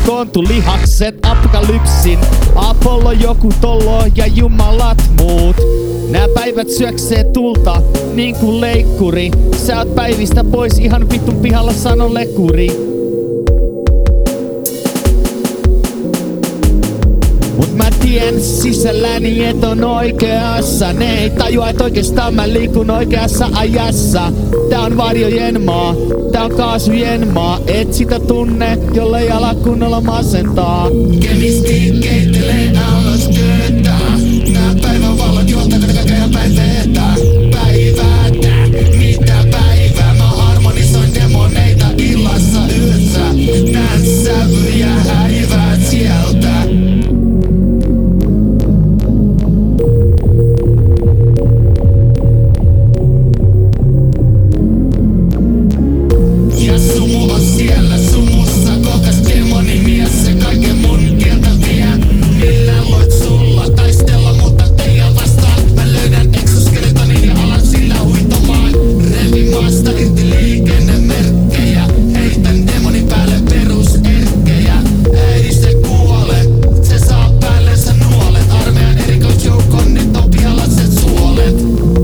koontu lihakset apokalypsin. Apollo joku tollo ja jumalat muut. Nää päivät syöksee tulta niin kuin leikkuri. Sä oot päivistä pois ihan vittun pihalla, sano lekuri. Mut mä tien sisälläni et on oikeassa. Ne ei tajua et oikeastaan mä liikun oikeassa ajassa. Tää on varjojen maa, tää on kaasujen maa. Et sitä tunne, jollei ala kunnolla masentaa. Kemisti keittelee alas työtä. Nää päivän valot juolta kaikkea päiveetä. Päivätä, mitä päivää? Mä harmonisoin demoneita illassa yössä. Nää sävyjä häivät sieltä. Ja sumu on siellä sumussa, kohkas demonimies, se kaiken mun kieltä vie. Millä voit sulla taistella, mutta teidän vastaan. Mä löydän exoskeletonin ja alan sillä huitomaan. Revin maasta irti liikennemerkkejä. Heitän demonin päälle peruserkkejä. Ei se kuole, se saa päällensä nuolet. Armeijan erikoisjoukon, nyt on pialaset suolet.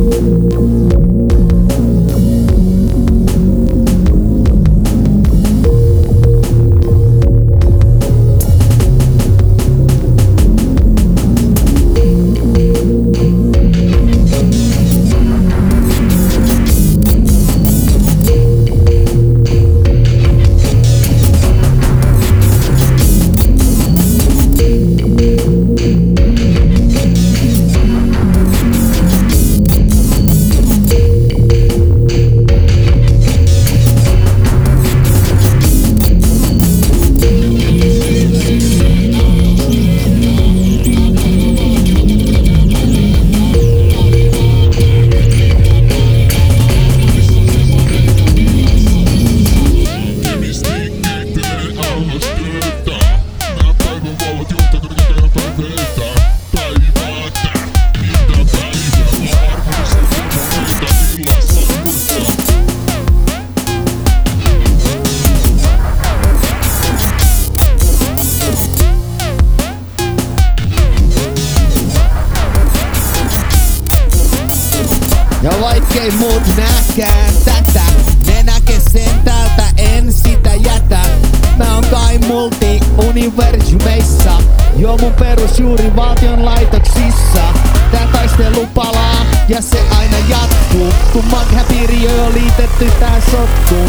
Ja vaikkei muut näkään tätä, ne näkee sen täältä, en sitä jätä. Mä oon kai multi-universumeissa, jo mun perusjuuri valtion laitoksissa. Tää taistelu palaa ja se aina jatkuu, kun maghäpiiriö on liitetty tähän sotkuun.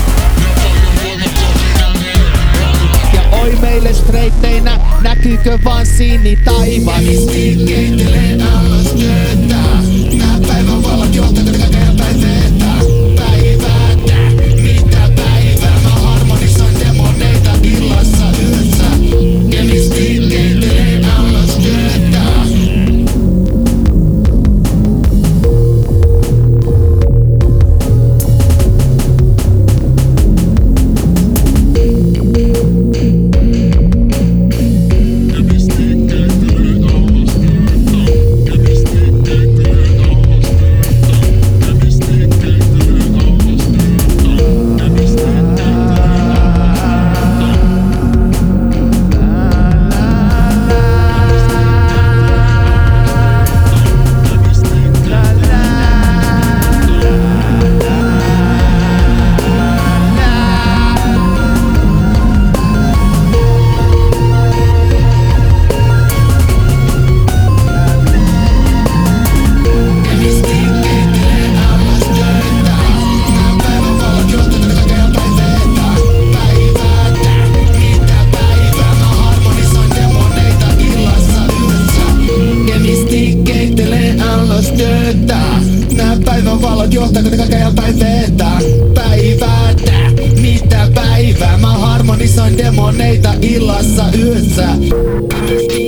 Ja oi meille streitteinä, näkyykö vaan siini taivas? Kemisti keittelee alas työtä. Nää päivän valot juolta kaikkea päiveetä. Päivätä, mitä päivää? Mä harmonisoin demoneita illassa yössä. Kemisti keittelee alas työtä. Nää päivän valot johtaa kaikkea päiveetä. Päivätä, mitä päivää? Mä harmonisoin demoneita illassa yössä.